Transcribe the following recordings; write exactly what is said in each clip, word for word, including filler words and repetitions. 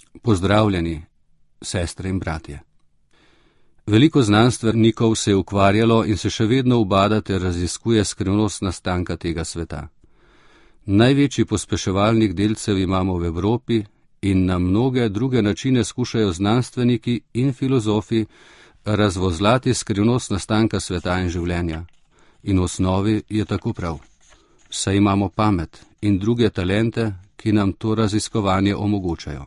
Pozdravljeni, sestre in bratje. Veliko znanstvenikov se je ukvarjalo in se še vedno ubada ter raziskuje skrivnost nastanka tega sveta. Največji pospeševalnik delcev imamo v Evropi in na mnoge druge načine skušajo znanstveniki in filozofi razvozlati skrivnost nastanka sveta in življenja. In v osnovi je tako prav. Saj imamo pamet in druge talente, ki nam to raziskovanje omogočajo.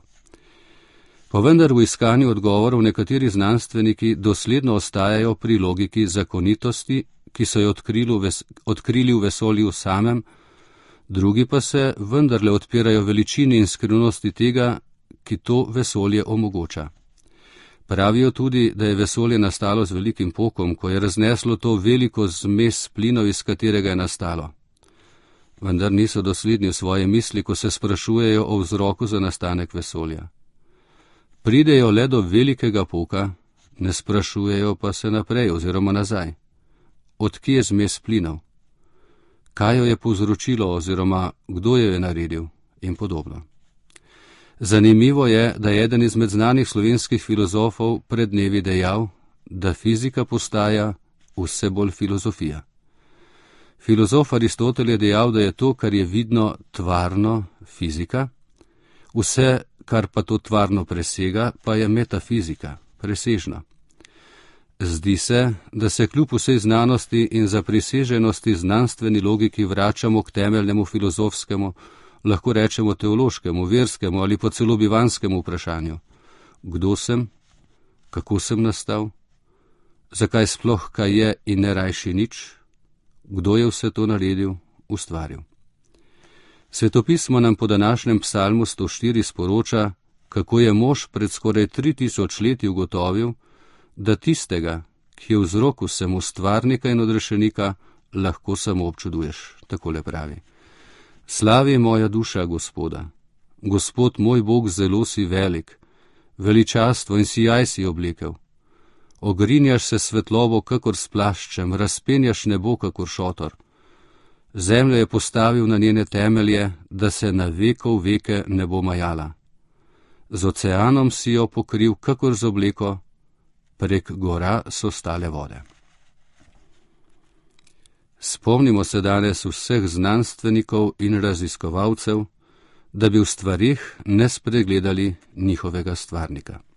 Pa vendar v iskanju odgovorov nekateri znanstveniki dosledno ostajajo pri logiki zakonitosti, ki so jo odkrili v, ves, odkrili v vesolju samem, drugi pa se vendarle odpirajo veličini in skrivnosti tega, ki to vesolje omogoča. Pravijo tudi, da je vesolje nastalo z velikim pokom, ko je razneslo to veliko zmes plinov, iz katerega je nastalo. Vendar niso dosledni v svoje misli, ko se sprašujejo o vzroku za nastanek vesolja. Pridejo le do velikega poka, ne sprašujejo pa se naprej oziroma nazaj. Od kje je zmes plinov? Kaj jo je povzročilo oziroma kdo jo je naredil in podobno. Zanimivo je, da je eden izmed znanih slovenskih filozofov pred dnevi dejal, da fizika postaja vse bolj filozofija. Filozof Aristotel je dejal, da je to, kar je vidno, tvarno, fizika, vse, kar pa to tvarno presega, pa je metafizika, presežna. Zdi se, da se kljub vsej znanosti in zapriseženosti znanstveni logiki vračamo k temeljnemu filozofskemu, lahko rečemo teološkemu, verskemu ali pa celo bivanskemu vprašanju. Kdo sem? Kako sem nastal? Zakaj sploh kaj je in ne rajši nič? Kdo je vse to naredil, ustvaril? Svetopismo nam po današnjem psalmu sto štiri sporoča, kako je mož pred skoraj tri tisoč leti ugotovil, da tistega, ki je vzrok vsemu stvarnika in odrešenika, lahko samo občuduješ, takole pravi. Slavi moja duša Gospoda, Gospod moj Bog, zelo si velik, veličastvo in sijaj si oblekel. Ogrinjaš se svetlobo, kakor s plaščem, razpenjaš nebo, kakor šotor. Zemljo je postavil na njene temelje, da se na vekov veke ne bo majala. Z oceanom si jo pokril, kakor z obleko, prek gora so stale vode. Spomnimo se danes vseh znanstvenikov in raziskovalcev, da bi v stvarih ne spregledali njihovega stvarnika.